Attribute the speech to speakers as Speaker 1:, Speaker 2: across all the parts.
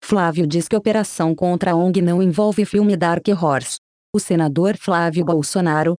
Speaker 1: Flávio diz que a operação contra a ONG não envolve filme Dark Horse. O senador Flávio Bolsonaro,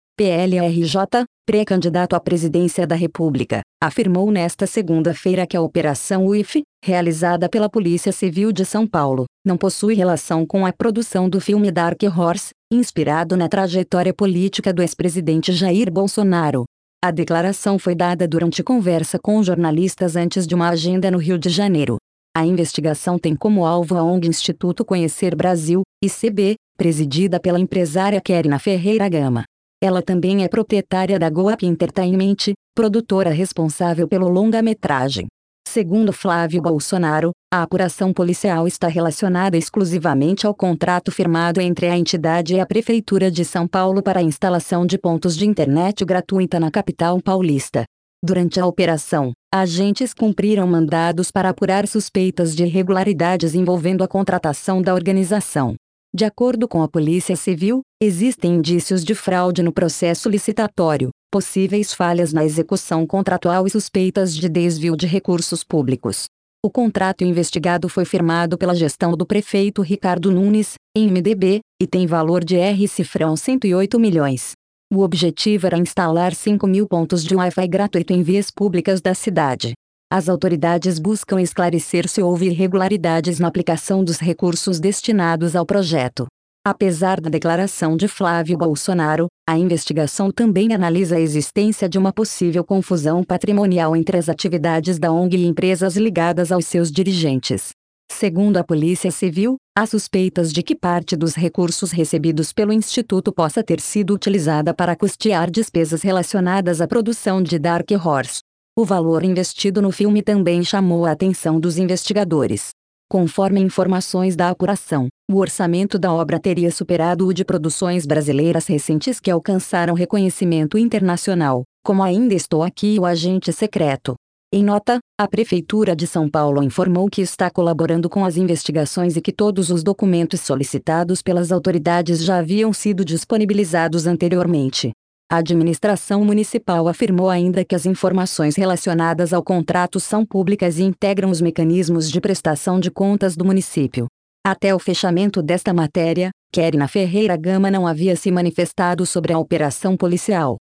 Speaker 1: PL-RJ, pré-candidato à presidência da República, afirmou nesta segunda-feira que a Operação UIF, realizada pela Polícia Civil de São Paulo, não possui relação com a produção do filme Dark Horse, inspirado na trajetória política do ex-presidente Jair Bolsonaro. A declaração foi dada durante conversa com jornalistas antes de uma agenda no Rio de Janeiro. A investigação tem como alvo a ONG Instituto Conhecer Brasil, ICB, presidida pela empresária Kerina Ferreira Gama. Ela também é proprietária da Goap Entertainment, produtora responsável pelo longa-metragem. Segundo Flávio Bolsonaro, a apuração policial está relacionada exclusivamente ao contrato firmado entre a entidade e a Prefeitura de São Paulo para a instalação de pontos de internet gratuita na capital paulista. Durante a operação, agentes cumpriram mandados para apurar suspeitas de irregularidades envolvendo a contratação da organização. De acordo com a Polícia Civil, existem indícios de fraude no processo licitatório, possíveis falhas na execução contratual e suspeitas de desvio de recursos públicos. O contrato investigado foi firmado pela gestão do prefeito Ricardo Nunes, em MDB, e tem valor de R$ 108 milhões. O objetivo era instalar 5.000 pontos de Wi-Fi gratuito em vias públicas da cidade. As autoridades buscam esclarecer se houve irregularidades na aplicação dos recursos destinados ao projeto. Apesar da declaração de Flávio Bolsonaro, a investigação também analisa a existência de uma possível confusão patrimonial entre as atividades da ONG e empresas ligadas aos seus dirigentes. Segundo a Polícia Civil, há suspeitas de que parte dos recursos recebidos pelo Instituto possa ter sido utilizada para custear despesas relacionadas à produção de Dark Horse. O valor investido no filme também chamou a atenção dos investigadores. Conforme informações da apuração, o orçamento da obra teria superado o de produções brasileiras recentes que alcançaram reconhecimento internacional, como Ainda Estou Aqui e O Agente Secreto. Em nota, a Prefeitura de São Paulo informou que está colaborando com as investigações e que todos os documentos solicitados pelas autoridades já haviam sido disponibilizados anteriormente. A administração municipal afirmou ainda que as informações relacionadas ao contrato são públicas e integram os mecanismos de prestação de contas do município. Até o fechamento desta matéria, Kerina Ferreira Gama não havia se manifestado sobre a operação policial.